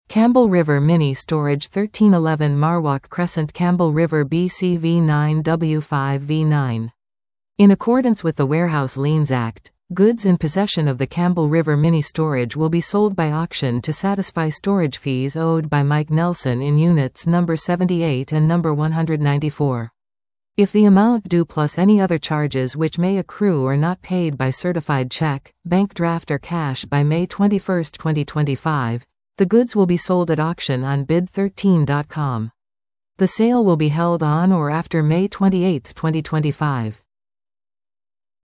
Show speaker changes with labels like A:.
A: Campbell River Mini Storage 1311 Marwalk Crescent Campbell River BCV9W5V9. In accordance with the Warehouse Liens Act, goods in possession of the Campbell River Mini Storage will be sold by auction to satisfy storage fees owed by Mike Nelson in units number 78 and number 194. If the amount due plus any other charges which may accrue are not paid by certified check, bank draft or cash by May 21, 2025, the goods will be sold at auction on bid13.com. The sale will be held on or after May 28, 2025.